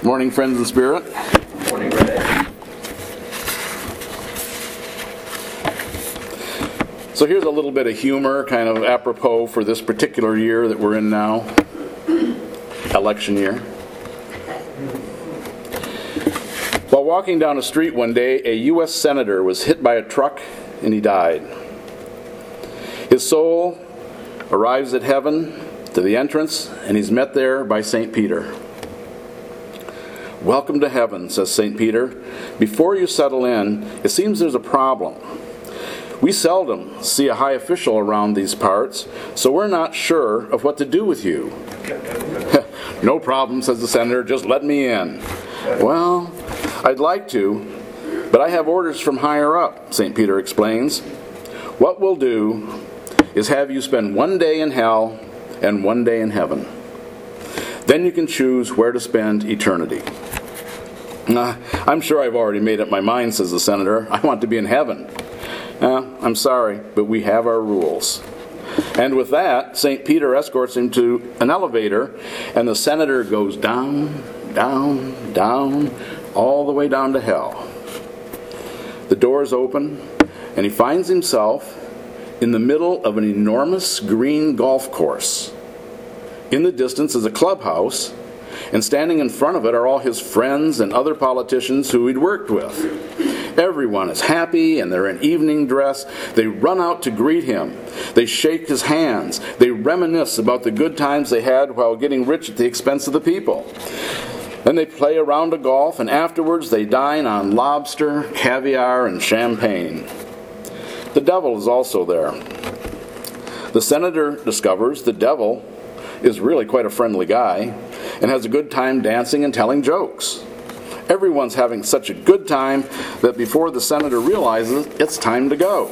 Morning, friends in spirit. Morning, Ray. So here's a little bit of humor, kind of apropos for this particular year that we're in now, election year. While walking down a street one day, a U.S. senator was hit by a truck and he died. His soul arrives at heaven to the entrance, and he's met there by St. Peter. "Welcome to heaven," says St. Peter. "Before you settle in, it seems there's a problem. We seldom see a high official around these parts, so we're not sure of what to do with you." "No problem," says the senator. "Just let me in." "Well, I'd like to, but I have orders from higher up," St. Peter explains. "What we'll do is have you spend one day in hell and one day in heaven. Then you can choose where to spend eternity." "I'm sure I've already made up my mind," says the senator. "I want to be in heaven." "I'm sorry, but we have our rules." And with that, St. Peter escorts him to an elevator, and the senator goes down, down, down, all the way down to hell. The doors open, and he finds himself in the middle of an enormous green golf course. In the distance is a clubhouse, and standing in front of it are all his friends and other politicians who he'd worked with. Everyone is happy, and they're in evening dress. They run out to greet him. They shake his hands. They reminisce about the good times they had while getting rich at the expense of the people. Then they play a round of golf, and afterwards they dine on lobster, caviar, and champagne. The devil is also there. The senator discovers the devil is really quite a friendly guy and has a good time dancing and telling jokes. Everyone's having such a good time that before the senator realizes it's time to go.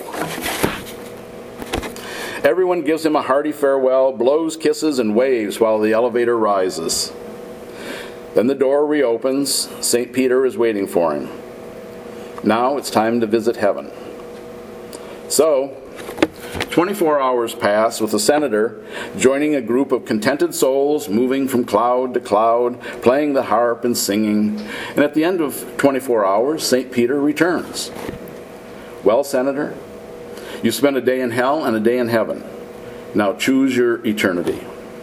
Everyone gives him a hearty farewell, blows kisses, and waves while the elevator rises. Then the door reopens. St. Peter is waiting for him. Now it's time to visit heaven. So, 24 hours pass with the senator joining a group of contented souls moving from cloud to cloud, playing the harp and singing. And at the end of 24 hours, St. Peter returns. "Well, Senator, you spent a day in hell and a day in heaven. Now choose your eternity."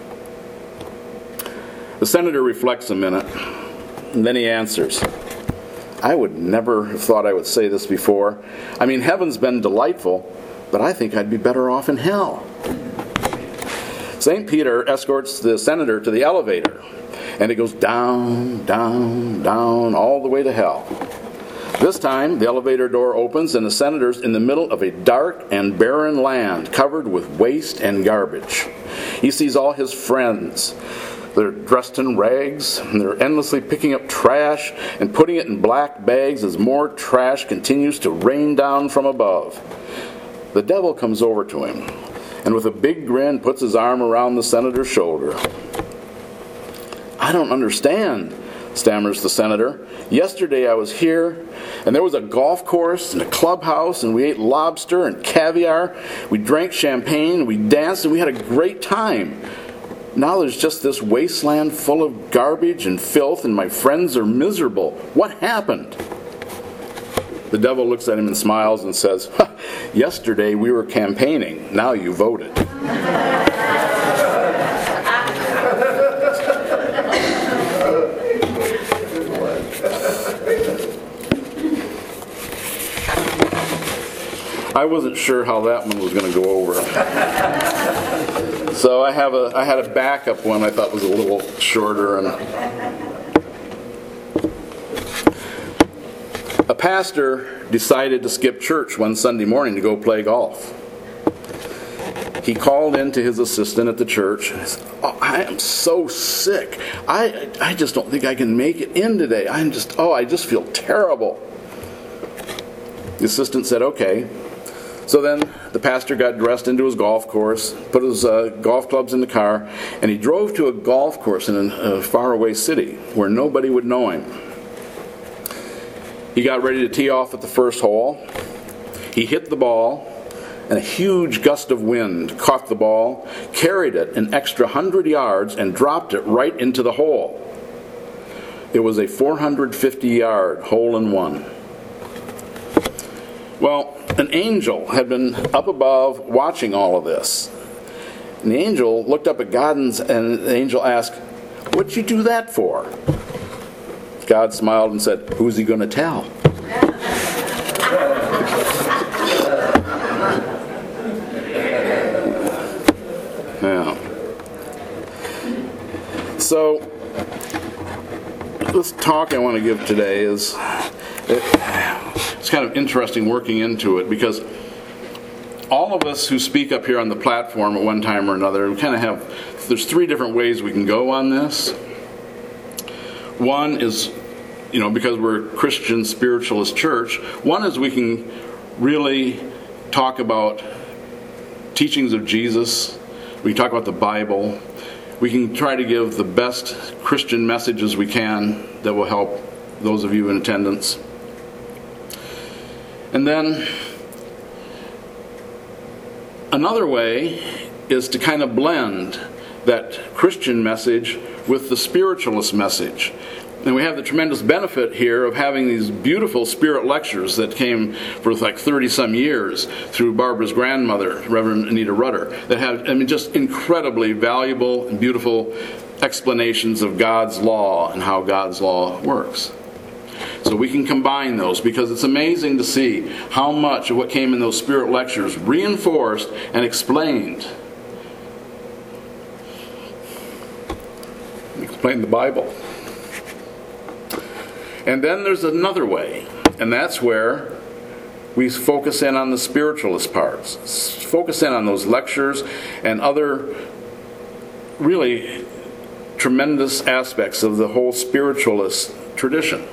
The senator reflects a minute, and then he answers, "I would never have thought I would say this before. I mean, heaven's been delightful, but I think I'd be better off in hell." St. Peter escorts the senator to the elevator, and it goes down, down, down, all the way to hell. This time, the elevator door opens, and the senator's in the middle of a dark and barren land covered with waste and garbage. He sees all his friends. They're dressed in rags, and they're endlessly picking up trash and putting it in black bags as more trash continues to rain down from above. The devil comes over to him, and with a big grin puts his arm around the senator's shoulder. "I don't understand," stammers the senator. "Yesterday I was here, and there was a golf course and a clubhouse, and we ate lobster and caviar. We drank champagne, we danced, and we had a great time. Now there's just this wasteland full of garbage and filth, and my friends are miserable. What happened?" The devil looks at him and smiles and says, "Yesterday we were campaigning. Now you voted." I wasn't sure how that one was going to go over. So I had a backup one I thought was a little shorter. A pastor decided to skip church one Sunday morning to go play golf. He called in to his assistant at the church and said, "I am so sick. I just don't think I can make it in today. I just feel terrible." The assistant said, "Okay." So then the pastor got dressed into his golf course, put his golf clubs in the car, and he drove to a golf course in a faraway city where nobody would know him. He got ready to tee off at the first hole. He hit the ball, and a huge gust of wind caught the ball, carried it an extra 100 yards, and dropped it right into the hole. It was a 450-yard hole-in-one. Well, an angel had been up above watching all of this. And the angel looked up at God, and the angel asked, "What'd you do that for?" God smiled and said, "Who's he going to tell?" Yeah. So, this talk I want to give today is, it's kind of interesting working into it, because all of us who speak up here on the platform at one time or another, we kind of have, there's three different ways we can go on this. One is, because we're a Christian spiritualist church, one is we can really talk about teachings of Jesus. We can talk about the Bible. We can try to give the best Christian messages we can that will help those of you in attendance. And then another way is to kind of blend that Christian message with the spiritualist message. And we have the tremendous benefit here of having these beautiful spirit lectures that came for like 30-some years through Barbara's grandmother, Reverend Anita Rudder, that have, just incredibly valuable and beautiful explanations of God's law and how God's law works. So we can combine those, because it's amazing to see how much of what came in those spirit lectures reinforced and explained the Bible. And then there's another way, and that's where we focus in on the spiritualist parts. Focus in on those lectures and other really tremendous aspects of the whole spiritualist tradition.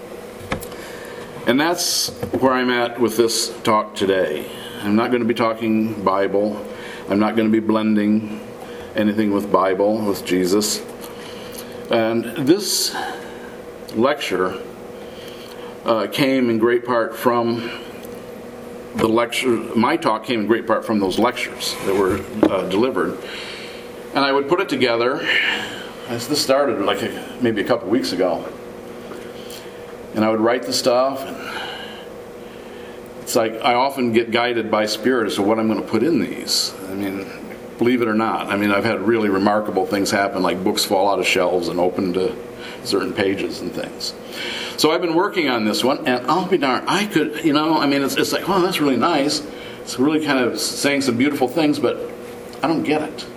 And that's where I'm at with this talk today. I'm not going to be talking Bible. I'm not going to be blending anything with Bible, with Jesus. And this lecture came in great part from the lecture. My talk came in great part from those lectures that were delivered. And I would put it together. This started maybe a couple weeks ago. And I would write the stuff. And it's like I often get guided by Spirit as to what I'm going to put in these. Believe it or not. I've had really remarkable things happen, like books fall out of shelves and open to certain pages and things. So I've been working on this one, and I'll be darned, I could, it's like, oh, that's really nice. It's really kind of saying some beautiful things, but I don't get it.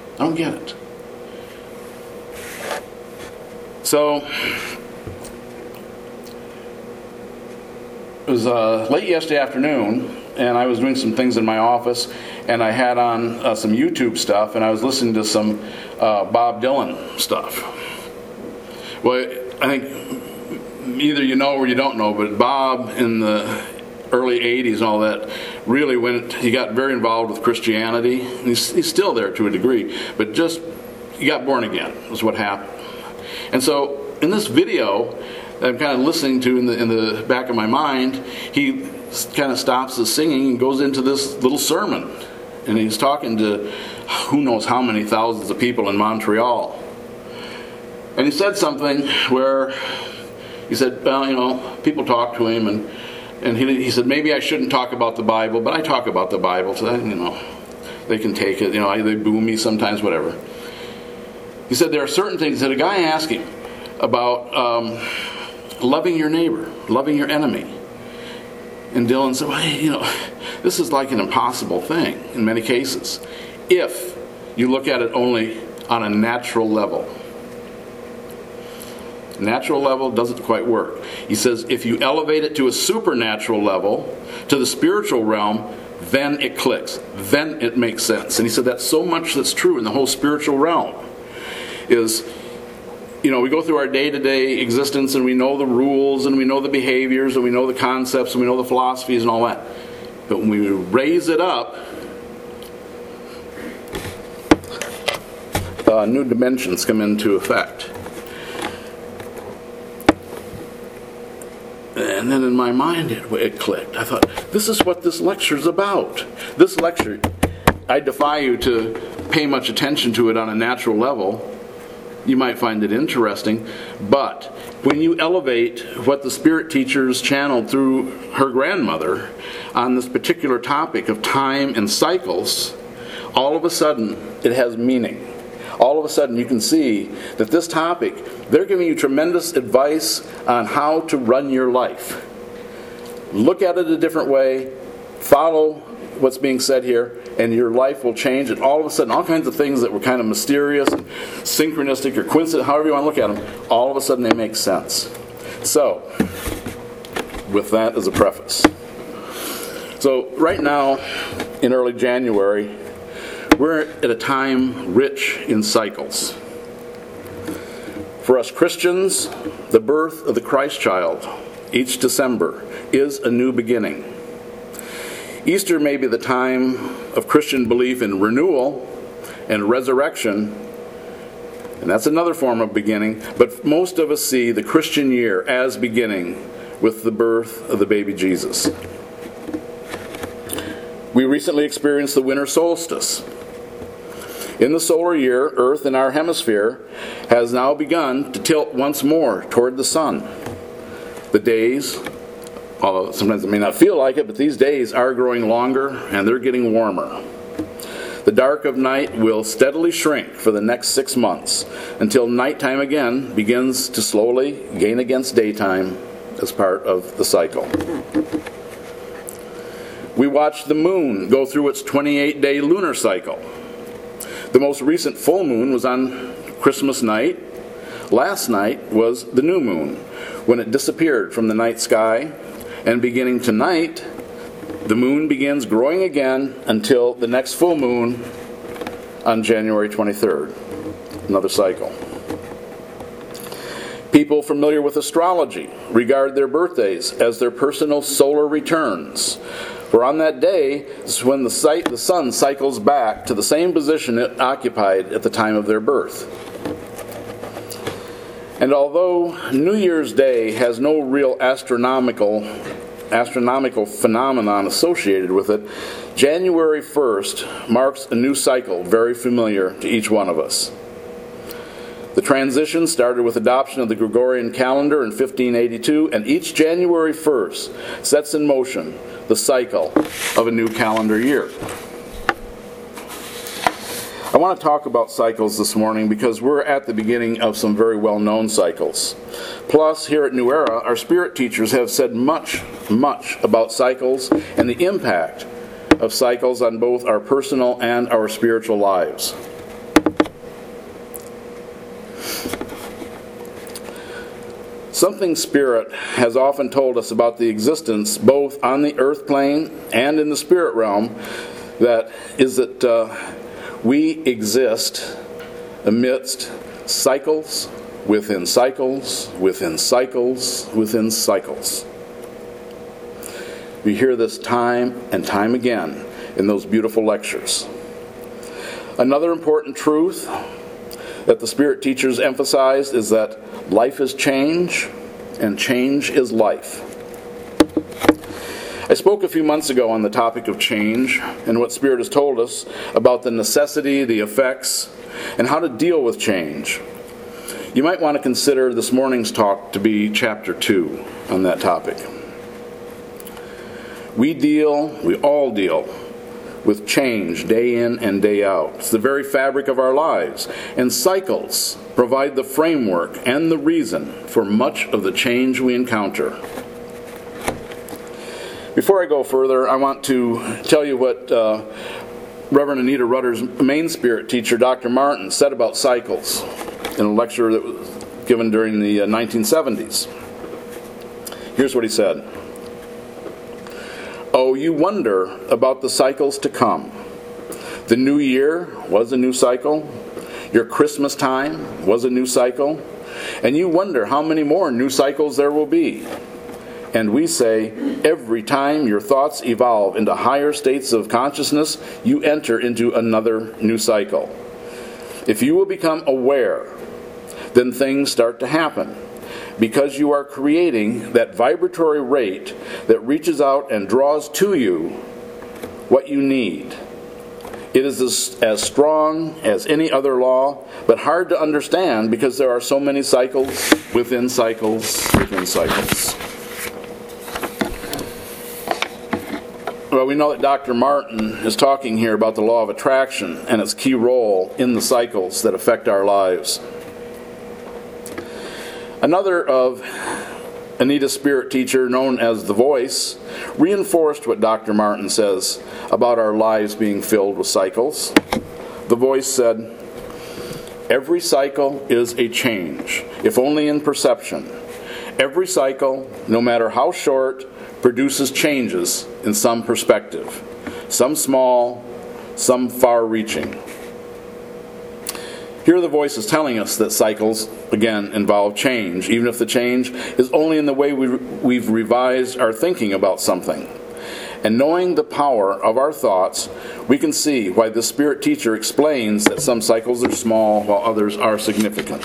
So it was late yesterday afternoon, and I was doing some things in my office, and I had on some YouTube stuff, and I was listening to some Bob Dylan stuff. Well, I think either you know or you don't know, but Bob in the early 80s and all that really he got very involved with Christianity. He's still there to a degree, but he got born again was what happened. And so in this video that I'm kind of listening to in the back of my mind, he kind of stops the singing and goes into this little sermon. And he's talking to who knows how many thousands of people in Montreal. And he said something where he said, well, people talk to him, and he said, maybe I shouldn't talk about the Bible, but I talk about the Bible, so they can take it. They boo me sometimes, whatever. He said there are certain things that a guy asked him about loving your neighbor, loving your enemy. And Dylan said, well, this is like an impossible thing in many cases, if you look at it only on a natural level. Natural level doesn't quite work. He says if you elevate it to a supernatural level, to the spiritual realm, then it clicks. Then it makes sense. And he said that's so much that's true in the whole spiritual realm. Is, we go through our day-to-day existence and we know the rules and we know the behaviors and we know the concepts and we know the philosophies and all that. But when we raise it up, new dimensions come into effect. And then in my mind it clicked. I thought, this is what this lecture is about. This lecture, I defy you to pay much attention to it on a natural level. You might find it interesting, but when you elevate what the Spirit teachers channeled through her grandmother on this particular topic of time and cycles, all of a sudden it has meaning. All of a sudden you can see that this topic, they're giving you tremendous advice on how to run your life. Look at it a different way, follow what's being said here, and your life will change. And all of a sudden, all kinds of things that were kind of mysterious, synchronistic, or coincident, however you want to look at them, all of a sudden they make sense. So, with that as a preface. So, right now, in early January, we're at a time rich in cycles. For us Christians, the birth of the Christ child, each December, is a new beginning. Easter may be the time of Christian belief in renewal and resurrection, and that's another form of beginning, but most of us see the Christian year as beginning with the birth of the baby Jesus. We recently experienced the winter solstice. In the solar year, Earth in our hemisphere has now begun to tilt once more toward the sun. The days, although sometimes it may not feel like it, but these days are growing longer and they're getting warmer. The dark of night will steadily shrink for the next 6 months until nighttime again begins to slowly gain against daytime as part of the cycle. We watch the moon go through its 28-day lunar cycle. The most recent full moon was on Christmas night. Last night was the new moon, when it disappeared from the night sky, and beginning tonight, the moon begins growing again until the next full moon on January 23rd. Another cycle. People familiar with astrology regard their birthdays as their personal solar returns. For on that day is when the sun cycles back to the same position it occupied at the time of their birth. And although New Year's Day has no real astronomical phenomenon associated with it, January 1st marks a new cycle very familiar to each one of us. The transition started with adoption of the Gregorian calendar in 1582, and each January 1st sets in motion the cycle of a new calendar year. I want to talk about cycles this morning because we're at the beginning of some very well-known cycles. Plus, here at New Era, our Spirit teachers have said much about cycles and the impact of cycles on both our personal and our spiritual lives. Something Spirit has often told us about the existence, both on the earth plane and in the spirit realm, that we exist amidst cycles, within cycles, within cycles, within cycles. We hear this time and time again in those beautiful lectures. Another important truth that the Spirit teachers emphasized is that life is change, and change is life. I spoke a few months ago on the topic of change and what Spirit has told us about the necessity, the effects, and how to deal with change. You might want to consider this morning's talk to be chapter 2 on that topic. We all deal with change day in and day out. It's the very fabric of our lives, and cycles provide the framework and the reason for much of the change we encounter. Before I go further, I want to tell you what Reverend Anita Rutter's main Spirit teacher, Dr. Martin, said about cycles in a lecture that was given during the 1970s. Here's what he said. Oh, you wonder about the cycles to come. The new year was a new cycle. Your Christmas time was a new cycle. And you wonder how many more new cycles there will be. And we say, every time your thoughts evolve into higher states of consciousness, you enter into another new cycle. If you will become aware, then things start to happen, because you are creating that vibratory rate that reaches out and draws to you what you need. It is as strong as any other law, but hard to understand because there are so many cycles within cycles within cycles. Well, we know that Dr. Martin is talking here about the law of attraction and its key role in the cycles that affect our lives. Another of Anita's spirit teacher, known as The Voice, reinforced what Dr. Martin says about our lives being filled with cycles. The Voice said, "Every cycle is a change, if only in perception. Every cycle, no matter how short, produces changes in some perspective, some small, some far-reaching." Here the Voice is telling us that cycles, again, involve change, even if the change is only in the way we've revised our thinking about something. And knowing the power of our thoughts, we can see why the Spirit teacher explains that some cycles are small while others are significant.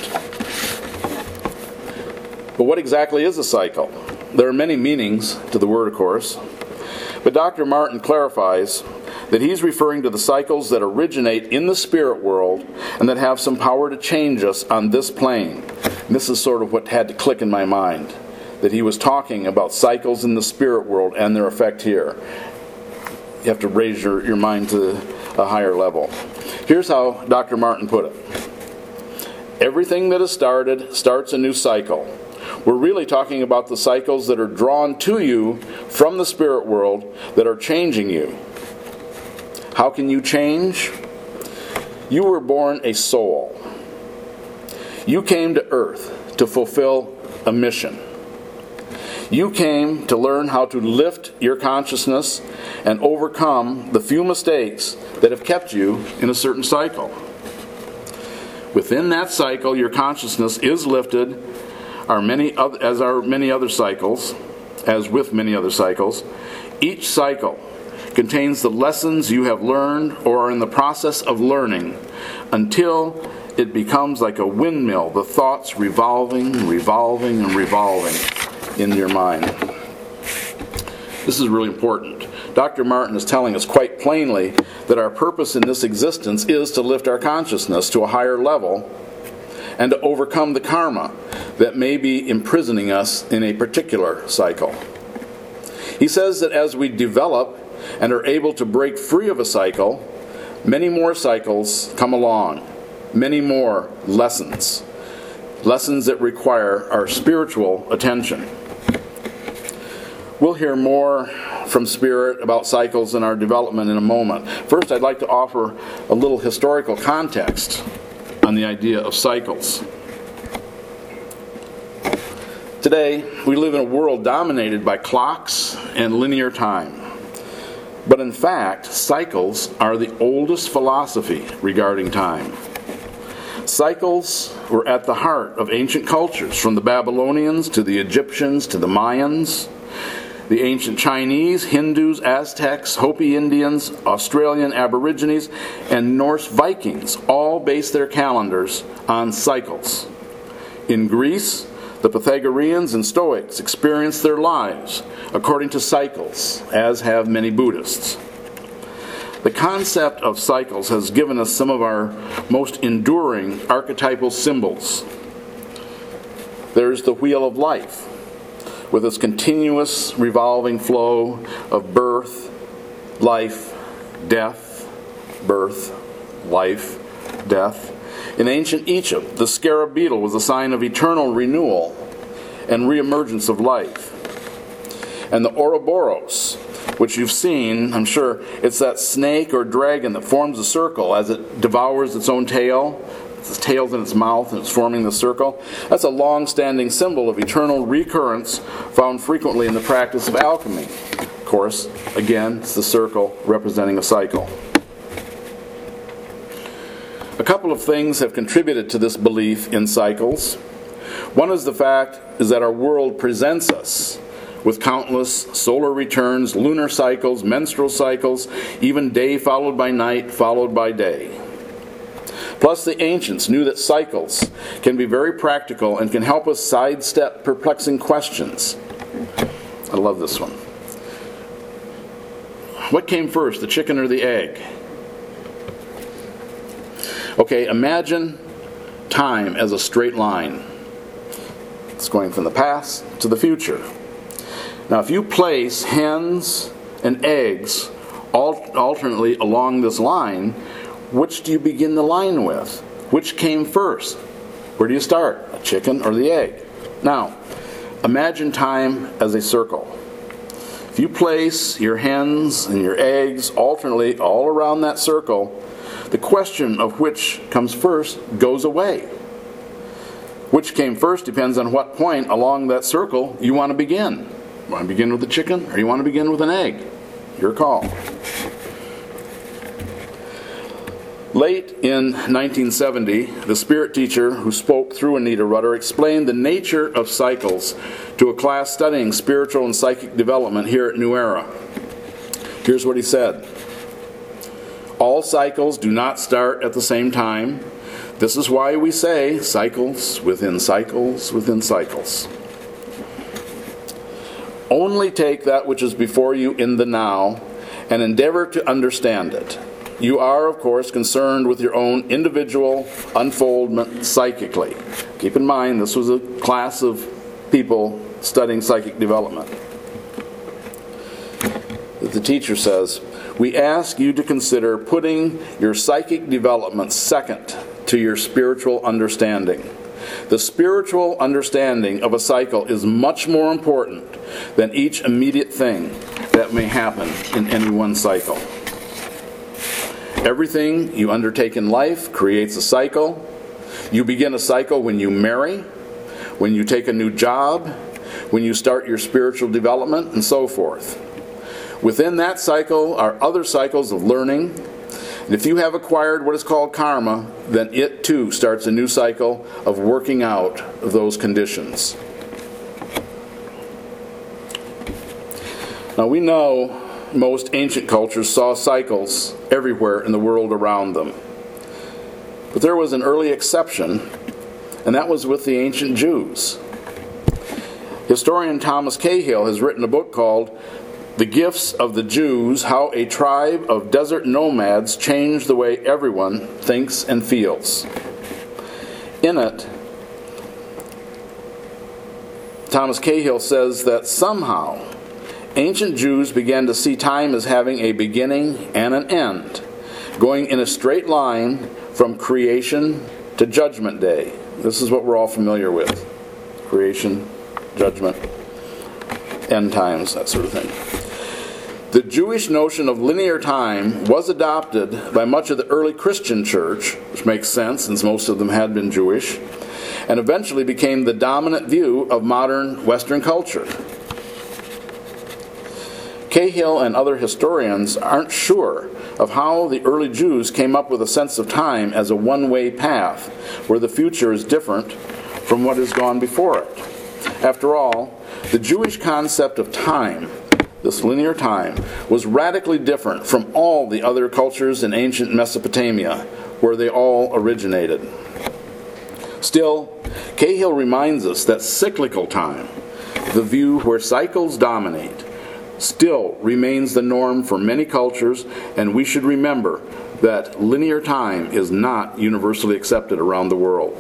But what exactly is a cycle? There are many meanings to the word, of course. But Dr. Martin clarifies that he's referring to the cycles that originate in the spirit world and that have some power to change us on this plane. And this is sort of what had to click in my mind, that he was talking about cycles in the spirit world and their effect here. You have to raise your mind to a higher level. Here's how Dr. Martin put it. Everything that is started starts a new cycle. We're really talking about the cycles that are drawn to you from the spirit world that are changing you. How can you change? You were born a soul. You came to earth to fulfill a mission. You came to learn how to lift your consciousness and overcome the few mistakes that have kept you in a certain cycle. Within that cycle, your consciousness is lifted, as with many other cycles. Each cycle contains the lessons you have learned or are in the process of learning until it becomes like a windmill, the thoughts revolving and revolving and revolving in your mind. This is really important. Dr. Martin is telling us quite plainly that our purpose in this existence is to lift our consciousness to a higher level and to overcome the karma that may be imprisoning us in a particular cycle. He says that as we develop and are able to break free of a cycle, many more cycles come along, many more lessons that require our spiritual attention. We'll hear more from Spirit about cycles in our development in a moment. First, I'd like to offer a little historical context on the idea of cycles. Today, we live in a world dominated by clocks and linear time. But in fact, cycles are the oldest philosophy regarding time. Cycles were at the heart of ancient cultures, from the Babylonians to the Egyptians to the Mayans. The ancient Chinese, Hindus, Aztecs, Hopi Indians, Australian Aborigines, and Norse Vikings all based their calendars on cycles. In Greece, the Pythagoreans and Stoics experienced their lives according to cycles, as have many Buddhists. The concept of cycles has given us some of our most enduring archetypal symbols. There's the wheel of life, with its continuous revolving flow of birth, life, death, birth, life, death. In ancient Egypt, the scarab beetle was a sign of eternal renewal and reemergence of life. And the Ouroboros, which you've seen, I'm sure, it's that snake or dragon that forms a circle as it devours its own tail. Its tail's in its mouth and it's forming the circle. That's a long-standing symbol of eternal recurrence found frequently in the practice of alchemy. Of course, again, it's the circle representing a cycle. A couple of things have contributed to this belief in cycles. One is the fact that our world presents us with countless solar returns, lunar cycles, menstrual cycles, even day followed by night followed by day. Plus, the ancients knew that cycles can be very practical and can help us sidestep perplexing questions. I love this one. What came first, the chicken or the egg? Okay, imagine time as a straight line. It's going from the past to the future. Now, if you place hens and eggs alternately along this line, which do you begin the line with? Which came first? Where do you start? A chicken or the egg? Now, imagine time as a circle. If you place your hens and your eggs alternately all around that circle, the question of which comes first goes away. Which came first depends on what point along that circle you want to begin. You want to begin with the chicken or you want to begin with an egg? Your call. Late in 1970, the spirit teacher who spoke through Anita Rutter explained the nature of cycles to a class studying spiritual and psychic development here at New Era. Here's what he said. All cycles do not start at the same time. This is why we say cycles within cycles within cycles. Only take that which is before you in the now and endeavor to understand it. You are, of course, concerned with your own individual unfoldment psychically. Keep in mind, this was a class of people studying psychic development. The teacher says, we ask you to consider putting your psychic development second to your spiritual understanding. The spiritual understanding of a cycle is much more important than each immediate thing that may happen in any one cycle. Everything you undertake in life creates a cycle. You begin a cycle when you marry, when you take a new job, when you start your spiritual development, and so forth. Within that cycle are other cycles of learning. And if you have acquired what is called karma, then it too starts a new cycle of working out those conditions. Now we know most ancient cultures saw cycles everywhere in the world around them. But there was an early exception, and that was with the ancient Jews. Historian Thomas Cahill has written a book called The Gifts of the Jews, How a Tribe of Desert Nomads Changed the Way Everyone Thinks and Feels. In it, Thomas Cahill says that somehow ancient Jews began to see time as having a beginning and an end, going in a straight line from creation to judgment day. This is what we're all familiar with. Creation, judgment, end times, that sort of thing. The Jewish notion of linear time was adopted by much of the early Christian church, which makes sense since most of them had been Jewish, and eventually became the dominant view of modern Western culture. Cahill and other historians aren't sure of how the early Jews came up with a sense of time as a one-way path, where the future is different from what has gone before it. After all, the Jewish concept of time, this linear time, was radically different from all the other cultures in ancient Mesopotamia, where they all originated. Still, Cahill reminds us that cyclical time, the view where cycles dominate, still remains the norm for many cultures, and we should remember that linear time is not universally accepted around the world.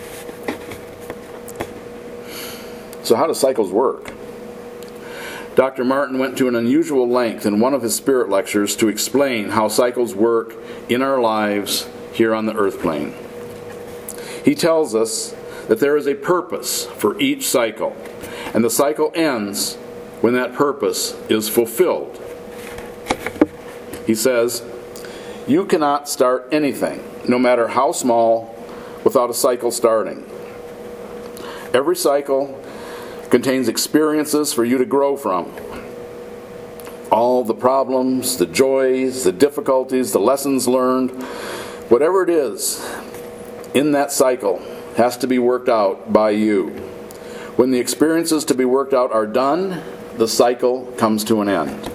So how do cycles work? Dr. Martin went to an unusual length in one of his spirit lectures to explain how cycles work in our lives here on the earth plane. He tells us that there is a purpose for each cycle, and the cycle ends when that purpose is fulfilled. He says, you cannot start anything, no matter how small, without a cycle starting. Every cycle contains experiences for you to grow from. All the problems, the joys, the difficulties, the lessons learned, whatever it is in that cycle has to be worked out by you. When the experiences to be worked out are done, the cycle comes to an end.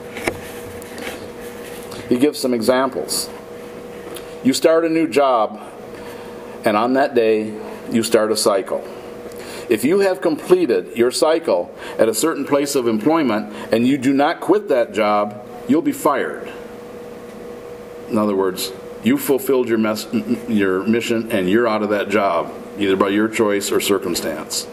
He gives some examples. You start a new job, and on that day, you start a cycle. If you have completed your cycle at a certain place of employment and you do not quit that job, you'll be fired. In other words, You fulfilled your mission, and you're out of that job, either by your choice or circumstance.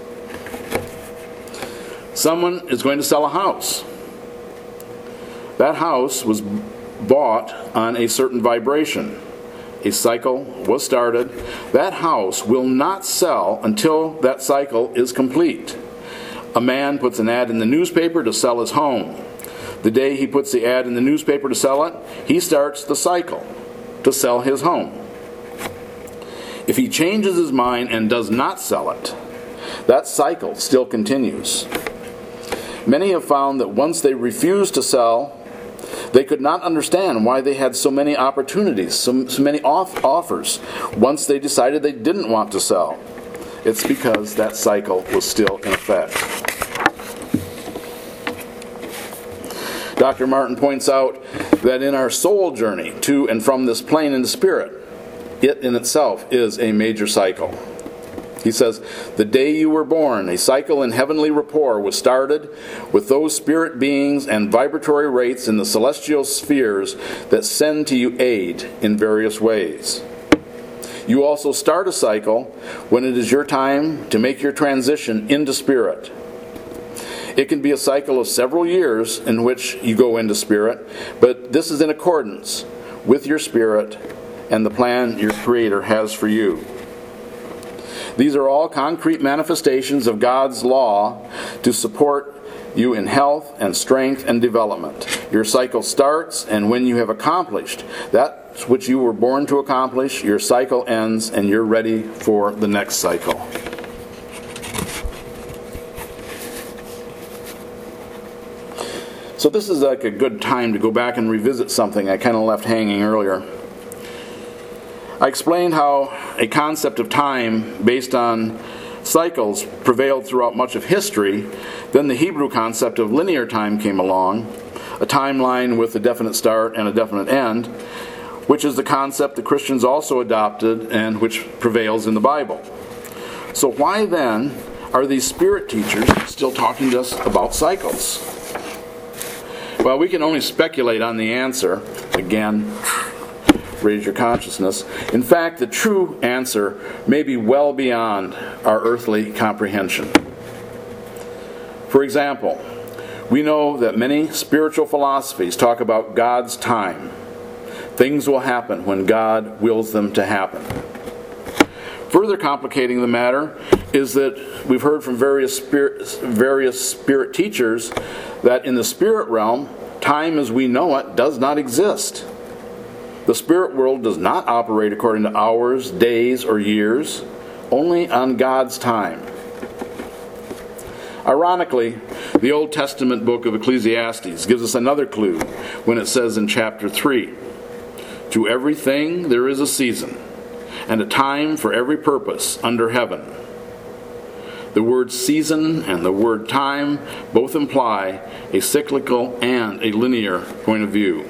Someone is going to sell a house. That house was bought on a certain vibration. A cycle was started. That house will not sell until that cycle is complete. A man puts an ad in the newspaper to sell his home. The day he puts the ad in the newspaper to sell it, he starts the cycle to sell his home. If he changes his mind and does not sell it, that cycle still continues. Many have found that once they refused to sell, they could not understand why they had so many opportunities, so many offers, once they decided they didn't want to sell. It's because that cycle was still in effect. Dr. Martin points out that in our soul journey to and from this plane into spirit, it in itself is a major cycle. He says, the day you were born, a cycle in heavenly rapport was started with those spirit beings and vibratory rates in the celestial spheres that send to you aid in various ways. You also start a cycle when it is your time to make your transition into spirit. It can be a cycle of several years in which you go into spirit, but this is in accordance with your spirit and the plan your Creator has for you. These are all concrete manifestations of God's law to support you in health and strength and development. Your cycle starts, and when you have accomplished that which you were born to accomplish, your cycle ends and you're ready for the next cycle. So this is like a good time to go back and revisit something I kind of left hanging earlier. I explained how a concept of time based on cycles prevailed throughout much of history. Then the Hebrew concept of linear time came along, a timeline with a definite start and a definite end, which is the concept that Christians also adopted and which prevails in the Bible. So why then are these spirit teachers still talking to us about cycles? Well, we can only speculate on the answer. Again, raise your consciousness. In fact, the true answer may be well beyond our earthly comprehension. For example, we know that many spiritual philosophies talk about God's time. Things will happen when God wills them to happen. Further complicating the matter is that we've heard from various spirit teachers that in the spirit realm, time as we know it does not exist. The spirit world does not operate according to hours, days, or years, only on God's time. Ironically, the Old Testament book of Ecclesiastes gives us another clue when it says in chapter 3, "To everything there is a season, and a time for every purpose under heaven." The word season and the word time both imply a cyclical and a linear point of view.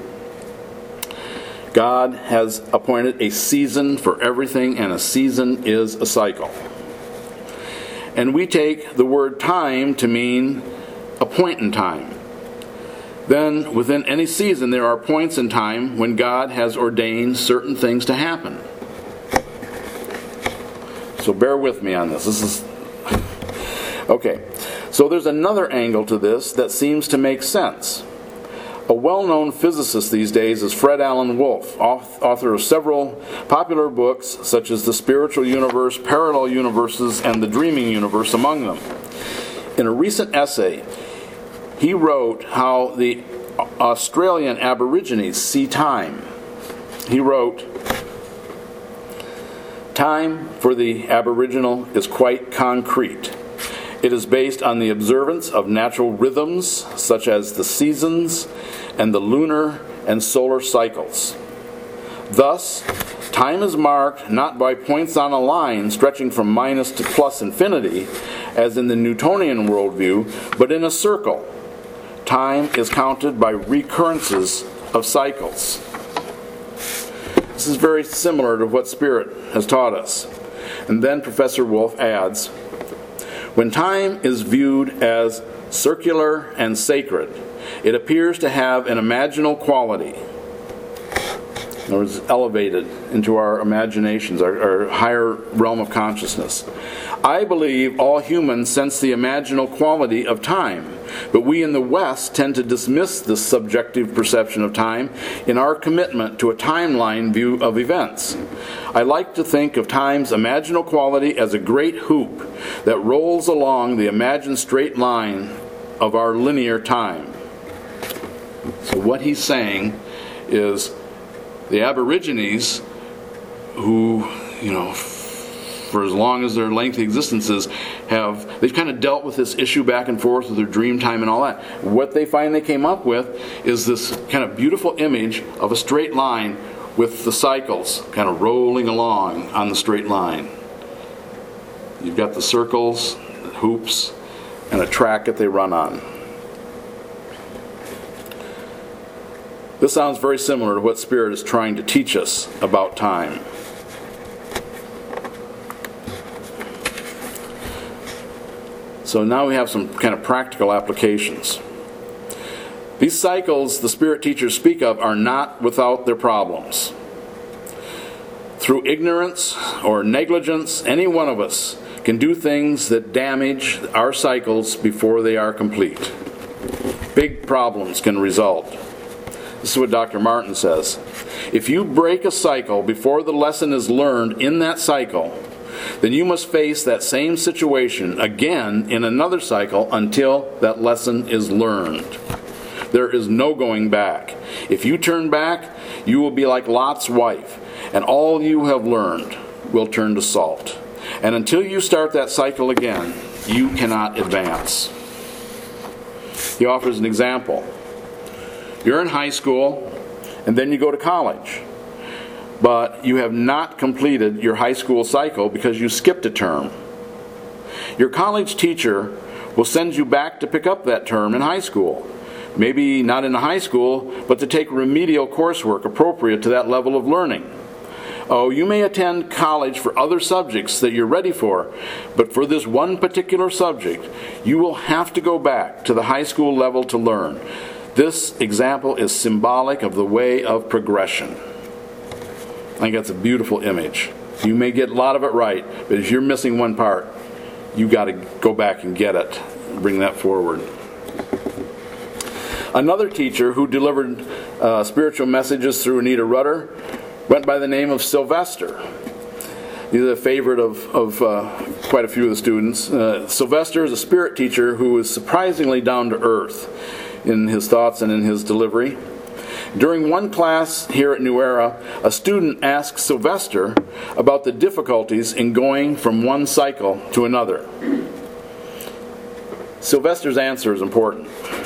God has appointed a season for everything, and a season is a cycle. And we take the word time to mean a point in time. Then, within any season, there are points in time when God has ordained certain things to happen. So bear with me on this. Okay, so there's another angle to this that seems to make sense. A well-known physicist these days is Fred Alan Wolf, author of several popular books such as The Spiritual Universe, Parallel Universes, and The Dreaming Universe among them. In a recent essay, he wrote how the Australian Aborigines see time. He wrote, "Time for the Aboriginal is quite concrete. It is based on the observance of natural rhythms such as the seasons and the lunar and solar cycles. Thus, time is marked not by points on a line stretching from minus to plus infinity, as in the Newtonian worldview, but in a circle. Time is counted by recurrences of cycles." This is very similar to what Spirit has taught us. And then Professor Wolf adds, "When time is viewed as circular and sacred, it appears to have an imaginal quality. In other words, elevated into our imaginations, our higher realm of consciousness. I believe all humans sense the imaginal quality of time, but we in the West tend to dismiss this subjective perception of time in our commitment to a timeline view of events. I like to think of time's imaginal quality as a great hoop that rolls along the imagined straight line of our linear time. So what he's saying is the Aborigines, who, for as long as their lengthy existences they've kind of dealt with this issue back and forth with their dream time and all that. What they finally came up with is this kind of beautiful image of a straight line with the cycles kind of rolling along on the straight line. You've got the circles, the hoops, and a track that they run on. This sounds very similar to what Spirit is trying to teach us about time. So now we have some kind of practical applications. These cycles the Spirit teachers speak of are not without their problems. Through ignorance or negligence, any one of us can do things that damage our cycles before they are complete. Big problems can result. This is what Dr. Martin says. If you break a cycle before the lesson is learned in that cycle, then you must face that same situation again in another cycle until that lesson is learned. There is no going back. If you turn back, you will be like Lot's wife, and all you have learned will turn to salt. And until you start that cycle again, you cannot advance. He offers an example. You're in high school, and then you go to college. But you have not completed your high school cycle because you skipped a term. Your college teacher will send you back to pick up that term in high school. Maybe not in the high school, but to take remedial coursework appropriate to that level of learning. Oh, you may attend college for other subjects that you're ready for, but for this one particular subject, you will have to go back to the high school level to learn. This example is symbolic of the way of progression. I think that's a beautiful image. You may get a lot of it right, but if you're missing one part, you've got to go back and get it. Bring that forward. Another teacher who delivered spiritual messages through Anita Rutter went by the name of Sylvester. He's a favorite of quite a few of the students. Sylvester is a spirit teacher who is surprisingly down to earth in his thoughts and in his delivery. During one class here at New Era, a student asked Sylvester about the difficulties in going from one cycle to another. Sylvester's answer is important.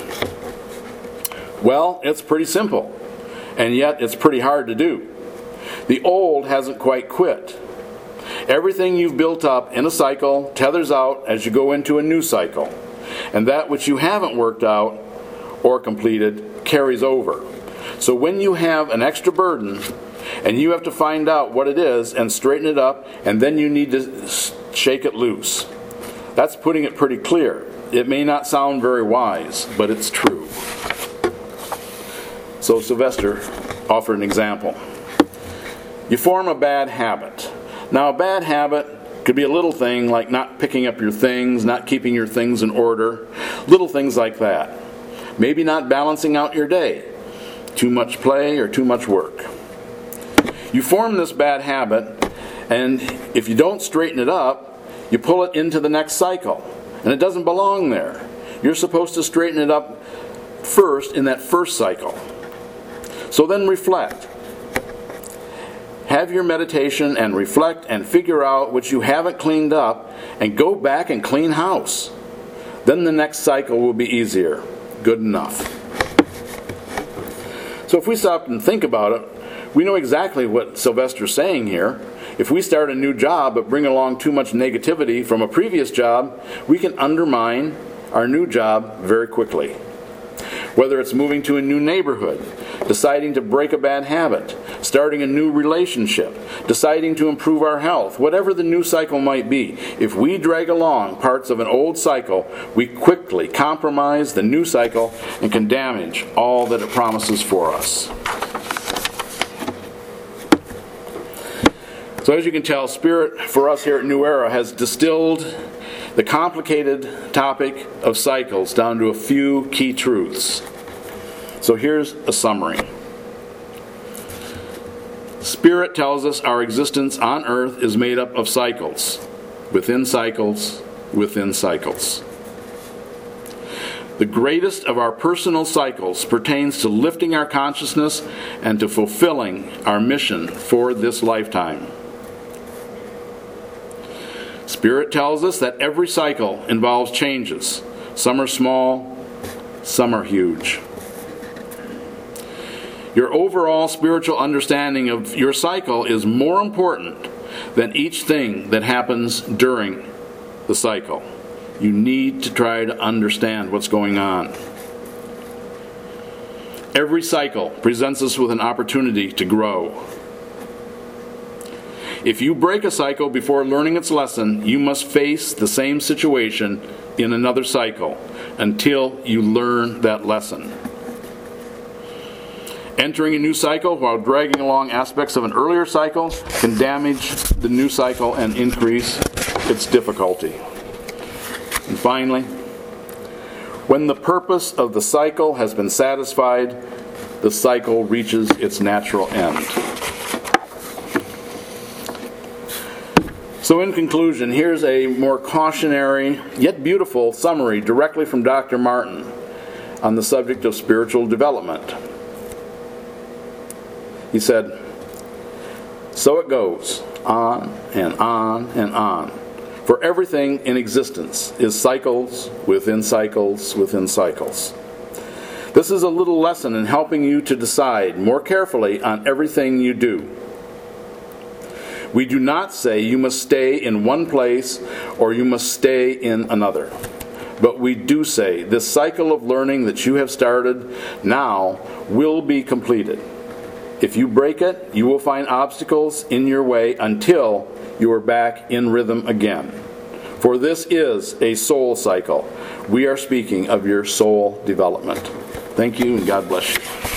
Well, it's pretty simple, and yet it's pretty hard to do. The old hasn't quite quit. Everything you've built up in a cycle tethers out as you go into a new cycle, and that which you haven't worked out or completed carries over. So when you have an extra burden and you have to find out what it is and straighten it up, and then you need to shake it loose. That's putting it pretty clear. It may not sound very wise, but it's true. So Sylvester offered an example. You form a bad habit. Now, a bad habit could be a little thing like not picking up your things, not keeping your things in order, little things like that. Maybe not balancing out your day, too much play or too much work. You form this bad habit, and if you don't straighten it up, you pull it into the next cycle, and it doesn't belong there. You're supposed to straighten it up first in that first cycle. So then reflect. Have your meditation and reflect and figure out what you haven't cleaned up and go back and clean house. Then the next cycle will be easier. Good enough. So if we stop and think about it, we know exactly what Sylvester's saying here. If we start a new job but bring along too much negativity from a previous job, we can undermine our new job very quickly. Whether it's moving to a new neighborhood, deciding to break a bad habit, starting a new relationship, deciding to improve our health, whatever the new cycle might be, if we drag along parts of an old cycle, we quickly compromise the new cycle and can damage all that it promises for us. So as you can tell, Spirit for us here at New Era has distilled the complicated topic of cycles down to a few key truths. So here's a summary. Spirit tells us our existence on earth is made up of cycles, within cycles, within cycles. The greatest of our personal cycles pertains to lifting our consciousness and to fulfilling our mission for this lifetime. Spirit tells us that every cycle involves changes. Some are small, some are huge. Your overall spiritual understanding of your cycle is more important than each thing that happens during the cycle. You need to try to understand what's going on. Every cycle presents us with an opportunity to grow. If you break a cycle before learning its lesson, you must face the same situation in another cycle until you learn that lesson. Entering a new cycle while dragging along aspects of an earlier cycle can damage the new cycle and increase its difficulty. And finally, when the purpose of the cycle has been satisfied, the cycle reaches its natural end. So in conclusion, here's a more cautionary, yet beautiful summary directly from Dr. Martin on the subject of spiritual development. He said, "So it goes, on and on and on. For everything in existence is cycles within cycles within cycles. This is a little lesson in helping you to decide more carefully on everything you do. We do not say you must stay in one place or you must stay in another. But we do say this cycle of learning that you have started now will be completed. If you break it, you will find obstacles in your way until you are back in rhythm again. For this is a soul cycle. We are speaking of your soul development." Thank you, and God bless you.